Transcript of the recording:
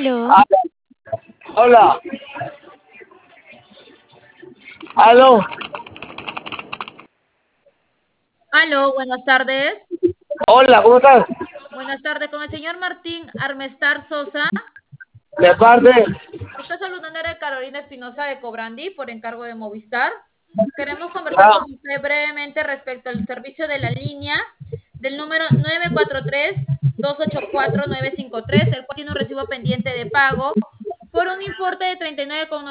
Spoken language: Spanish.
Aló, Ah, hola, aló, Aló, buenas tardes. hola, ¿cómo estás? Buenas tardes con el señor Martín Armestar Sosa. De parte, Está saludando a Carolina Espinosa de Cobrandi por encargo de Movistar. Queremos conversar ah, con usted brevemente respecto al servicio de la línea del número 943-284-953, el cual tiene un recibo pendiente de pago por un importe de 39,90